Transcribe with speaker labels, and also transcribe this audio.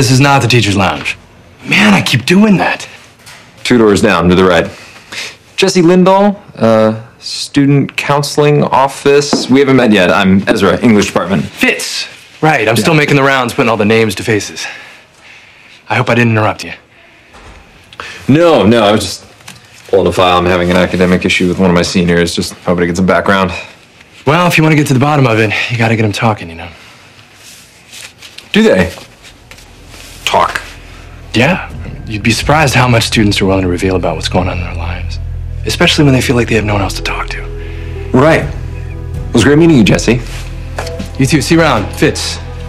Speaker 1: this is not the teacher's lounge. Man, I keep doing that.
Speaker 2: 2 doors down to the right. Jesse Lindahl, student counseling office. We haven't met yet. I'm Ezra, English department.
Speaker 1: Fitz. Right, I'm still making the rounds, putting all the names to faces. I hope I didn't interrupt you.
Speaker 2: No, I was just pulling a file. I'm having an academic issue with one of my seniors. Just hoping to get some background.
Speaker 1: Well, if you want to get to the bottom of it, you gotta get them talking, you know.
Speaker 2: Do they? Talk.
Speaker 1: Yeah. You'd be surprised how much students are willing to reveal about what's going on in their lives. Especially when they feel like they have no one else to talk to.
Speaker 2: Right. It was great meeting you, Jesse.
Speaker 1: You too. See you around. Fitz.